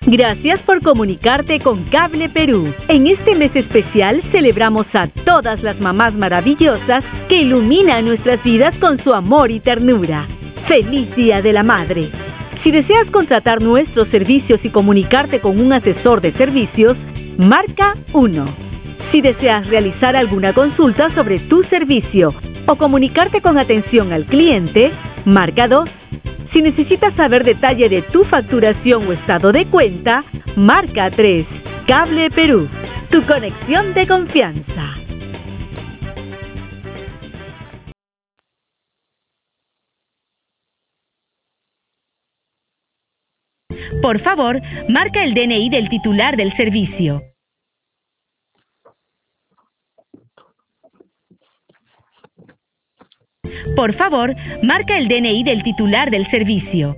Gracias por comunicarte con Cable Perú. En este mes especial celebramos a todas las mamás maravillosas que iluminan nuestras vidas con su amor y ternura. ¡Feliz Día de la Madre! Si deseas contratar nuestros servicios y comunicarte con un asesor de servicios, marca 1. Si deseas realizar alguna consulta sobre tu servicio o comunicarte con atención al cliente, marca 2. Si necesitas saber detalle de tu facturación o estado de cuenta, marca 3. Cable Perú, tu conexión de confianza. Por favor, marca el DNI del titular del servicio. Por favor, marca el DNI del titular del servicio.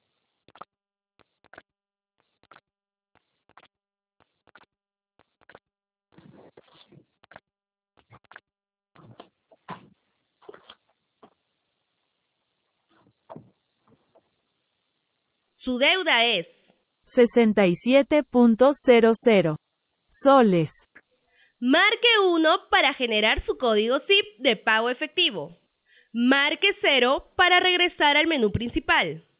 Su deuda es 67.00 soles. Marque 1 para generar su código SIP de pago efectivo. Marque 0 para regresar al menú principal.